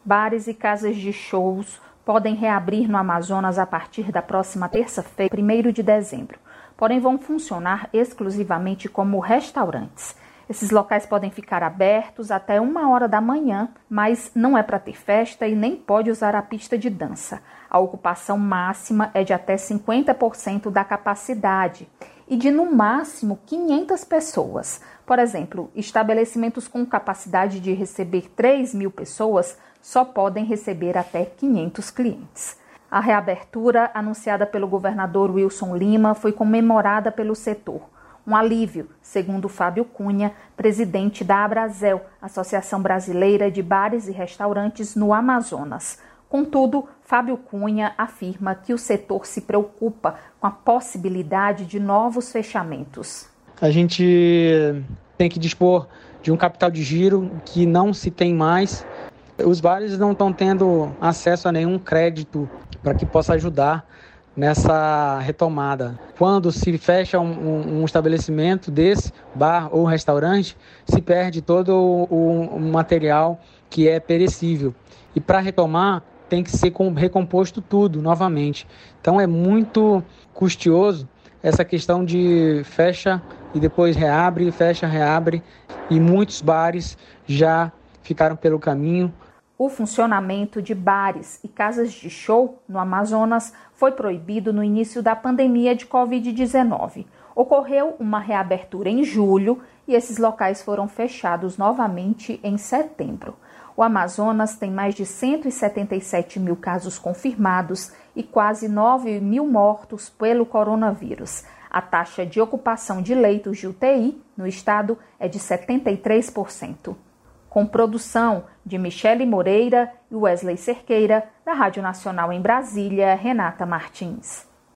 Bares e casas de shows podem reabrir no Amazonas a partir da próxima terça-feira, 1º de dezembro. Porém, vão funcionar exclusivamente como restaurantes. Esses locais podem ficar abertos até 1h da manhã, mas não é para ter festa e nem pode usar a pista de dança. A ocupação máxima é de até 50% da capacidade e de, no máximo, 500 pessoas. Por exemplo, estabelecimentos com capacidade de receber 3.000 pessoas só podem receber até 500 clientes. A reabertura, anunciada pelo governador Wilson Lima, foi comemorada pelo setor. Um alívio, segundo Fábio Cunha, presidente da Abrazel, Associação Brasileira de Bares e Restaurantes no Amazonas. Contudo, Fábio Cunha afirma que o setor se preocupa com a possibilidade de novos fechamentos. A gente tem que dispor de um capital de giro que não se tem mais. Os bares não estão tendo acesso a nenhum crédito para que possa ajudar nessa retomada. Quando se fecha um estabelecimento desse, bar ou restaurante, se perde todo o material que é perecível. E para retomar, tem que ser recomposto tudo novamente. Então é muito custoso essa questão de fecha e depois reabre, fecha, reabre. E muitos bares já ficaram pelo caminho. O funcionamento de bares e casas de show no Amazonas foi proibido no início da pandemia de Covid-19. Ocorreu uma reabertura em julho e esses locais foram fechados novamente em setembro. O Amazonas tem mais de 177 mil casos confirmados e quase 9 mil mortos pelo coronavírus. A taxa de ocupação de leitos de UTI no estado é de 73%. Com produção de Michele Moreira e Wesley Cerqueira, da Rádio Nacional em Brasília, Renata Martins.